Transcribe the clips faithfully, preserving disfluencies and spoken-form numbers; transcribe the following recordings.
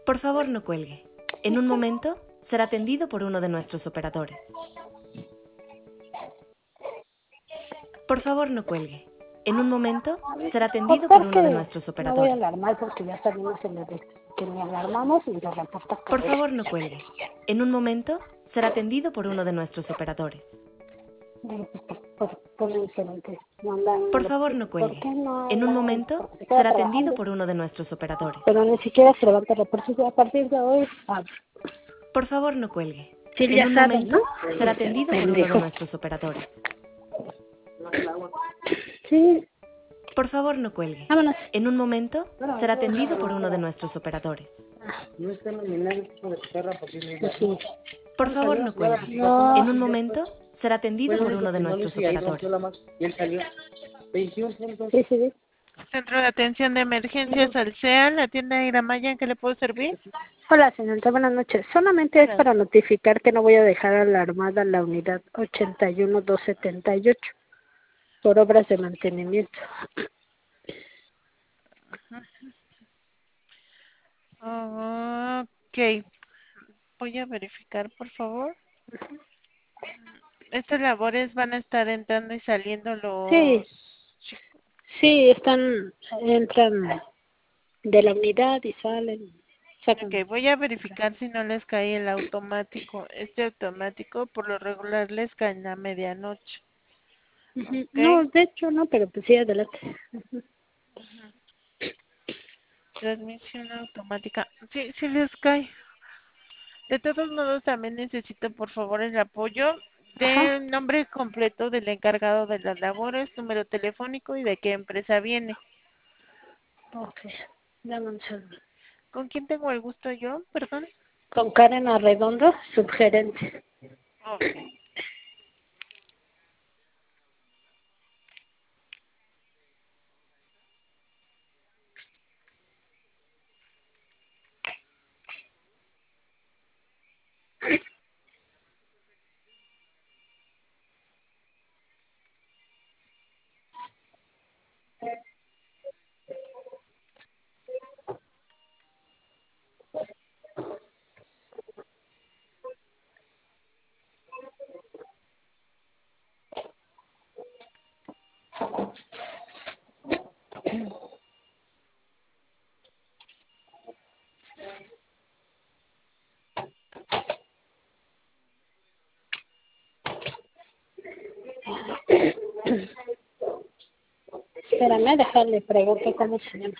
Por favor, no cuelgue. En un momento será atendido por uno de nuestros operadores. Por favor, no cuelgue. En un momento será atendido por uno de nuestros operadores. No voy a alarmar porque ya salimos en el que ni alarmamos y lo reporta. Por favor, no cuelgue. En un momento será atendido por uno de nuestros operadores. Por, por el gerente. Mandan, Por favor, no cuelgue. No en un no, momento se queda será atendido trabajando. por uno de nuestros operadores. Pero ni siquiera se levanta el reporte. A partir de hoy, abre. Por favor, no cuelgue. Sí, en ya un saben, momento ¿no? será Sí, atendido por uno de nuestros operadores. Sí. Por favor, no cuelgue. Vámonos. En un momento será atendido por uno de nuestros operadores. No es fenomenal el tipo de perra porque pues sí. Por favor, no cuelgue. No. En un momento será atendido por uno de que no nuestros le hice, ahí operadores. rompió la más, y él salió. veintiún puntos. Sí, sí, sí. Centro de Atención de Emergencias Alsea, la tienda Iramaya, ¿en qué le puedo servir? Hola, señorita, buenas noches. Solamente es Hola. para notificar que no voy a dejar alarmada la unidad ochenta y uno dos setenta y ocho por obras de mantenimiento. Ok, voy a verificar, por favor. Estas labores van a estar entrando y saliendo los... Sí, sí, están, entran de la unidad y salen. Sacan. Ok, voy a verificar si no les cae el automático. Este automático por lo regular les cae en la medianoche. Uh-huh. Okay. No, de hecho no, pero pues sí, adelante. Uh-huh. Uh-huh. Transmisión automática. Sí, sí les cae. De todos modos, también necesito por favor el apoyo del nombre completo del encargado de las labores, número telefónico y de qué empresa viene. Ok, dame un segundo. ¿Con quién tengo el gusto yo? Perdón. Con Karen Arredondo, subgerente. Ok. Espérame, déjale, pregunto cómo se llama.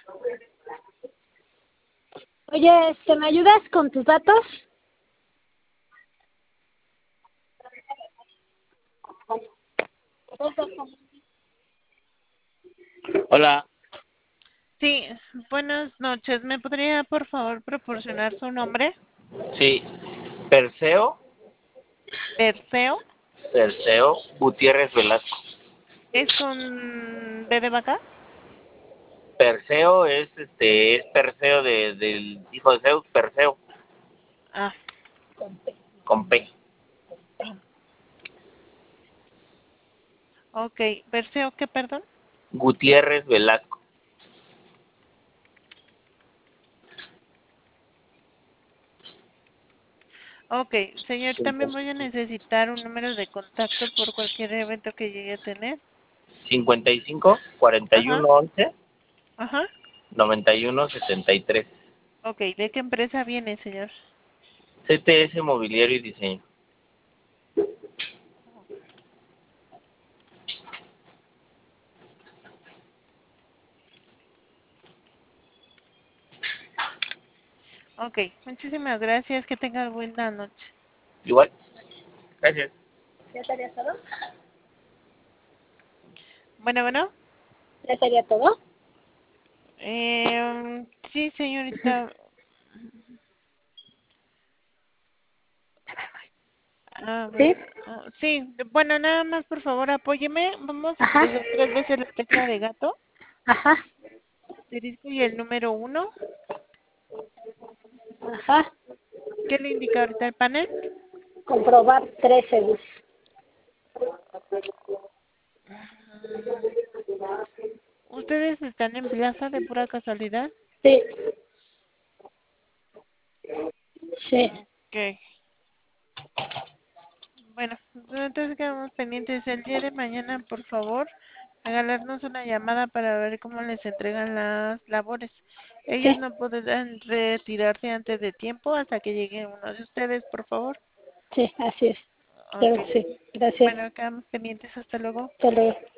Oye, este, ¿me ayudas con tus datos? Hola. Sí, buenas noches. ¿Me podría por favor proporcionar su nombre? Sí. Perseo. Perseo. Perseo Gutiérrez Velasco. ¿Es con B de vaca? Perseo es este es Perseo de, del hijo de Zeus, Perseo. Ah. Con P. Ok, Perseo, ¿qué perdón? Gutiérrez Velasco. Ok, señor, también voy a necesitar un número de contacto por cualquier evento que llegue a tener. cincuenta y cinco, cuarenta y Ajá, uno, once, ajá. noventa y uno, setenta y tres. Ok, ¿de qué empresa viene, señor? C T S Mobiliario y Diseño. Ok, muchísimas gracias, que tenga buena noche. Igual. Gracias. ¿Ya sería todo? Bueno, bueno. ¿Ya sería todo? Eh, sí, señorita. A ¿Sí? ver, ah, sí, bueno, nada más por favor apóyeme. Vamos a Ajá. utilizar tres veces la tecla de gato. Ajá. Asterisco y el número uno. Ajá. ¿Qué le indica ahorita el panel? Comprobar tres segundos. ¿Ustedes están en plaza de pura casualidad? Sí. Sí, Ok. Bueno, entonces quedamos pendientes el día de mañana, por favor, regalarnos una llamada para ver cómo les entregan las labores. Ellos sí, no podrán retirarse antes de tiempo hasta que llegue uno de ustedes, por favor. sí, así es. Claro Ok. que sí. Gracias. Bueno, quedamos pendientes. Hasta luego. Hasta luego.